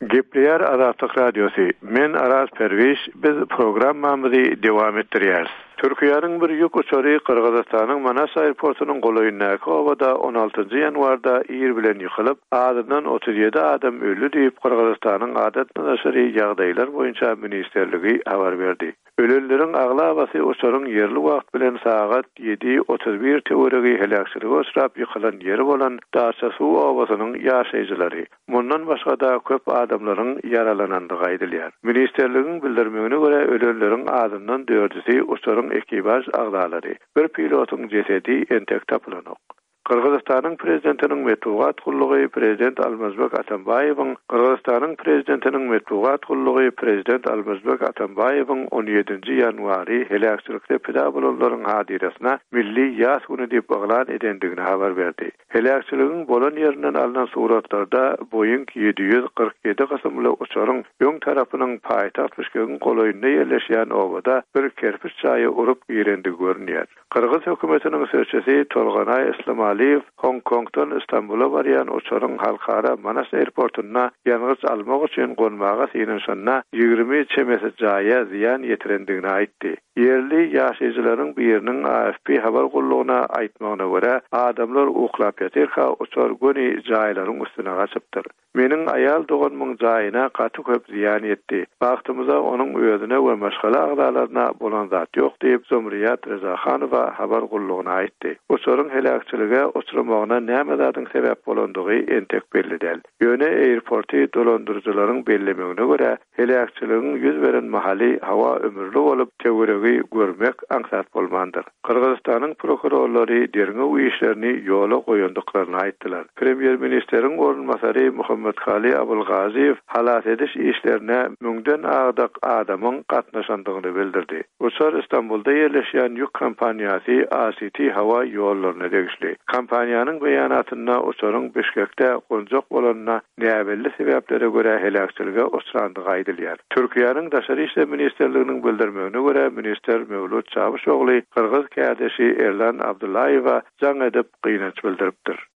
Gepleyer Azatlyk Radiosu. Men Aras Perviş, biz programmamyzy dowam etdirýäris. Türkiýanyň bir ýük uçary Kyrgyzstanyň Manas aýrportunyň goýundaky obada 16 ýanwarda ýer bilen ýykylyp, adından 37 adam öldü diýip Kyrgyzstanyň adat naşary ýagdaýlar boýunça ministerligi habar berdi. Ölülerin aglabasy uçaryň ýerli wagt bilen saat 7:31 teorigi helakçylyga uçrap ýykylan ýeri bolan Daşasuw obasynyň ýaşaýjylary. Mundan başga da köp adamlaryň yaralanandygy aýdylýar. Ministerligiň bildirmegine görä ölülerin adından 4-si uçaryň ekipaj agdalary. Bir pilotyň jesedi entek tapylanok. Kırgızstanyň prezidentiniň metbuat gullugy prezident Almazbek Atambayewiň Kırgızstanyň prezidentiniň metbuat gullugy prezident Almazbek Atambayewiň 17 ýanwary helakçylykda pida bolanlaryň hadiresine milli ýas güni diýip baglan edendigini habar berdi. Helakçylygyň bolan ýerinden alynan suratlarda Boeing 747 gasymly uçaryň öň tarapynyň paýtaxt Bişkegiň golaýynda ýerleşýän obada bir kerpiç çaýy urup ýerendigi görünýär. Kırgız hökümetiniň sözçisi Tolganay Islam Hong Kong'dan İstanbul'a barýan uçaryň halkara Manas aýrportuna ýalňyz almak üçin gonmaga synynşanna 20 çemesi jaýa ziýan ýetirendigini aýtdy. Yerli ýaşaýjylaryň biriniň AFP habar gullugyna aýtmagyna görä, adamlar uklap ýatyr, uçar göni jaýlaryň üstüne gaçypdyr. Meniň aýal doganmyň jaýyna gaty köp ziýan etdi. Bagtymyza onuň özüne we meşgala agdalaryna bolan zat ýok diýip Zumriyat Rezahanowa habar gullugyna aýtdy. Uçaryň helakçylyga uçurmagyna näme zadyň sebäp bolandygy entek belli däl. Ýöne aýrporty dolandyrjylaryň bellemegine görä, helakçylygyň ýüz beren mahally hawa ömürli bolup teorigi görmek aňsat bolmandyr. Kyrgyzstanyň prokurorlary derňe bu işlerini ýola goýandyklaryny aýtdylar. Premier ministeriň ornmasary Muhammed Khali Abulgaziyev halat ediş işlerine müňden agdak adamyň gatnaşandygyny bildirdi. Uçar İstanbul'da ýerleşýän ýük kampaniýasy ACT hawa ýollaryna degişli. Kampaniýanyň beýanatyna uçaryň Bişkekde gonjak bolanyna näbelli sebäplere görä helakçylyga uçrandygy aýdylýar. Türkiýanyň Daşary işler ministerliginiň bildirmegine görä minister Mevlut Çavuşogly Kyrgyz kädeşi Erlan Abdullayewa jaň edip gynanç bildiripdir.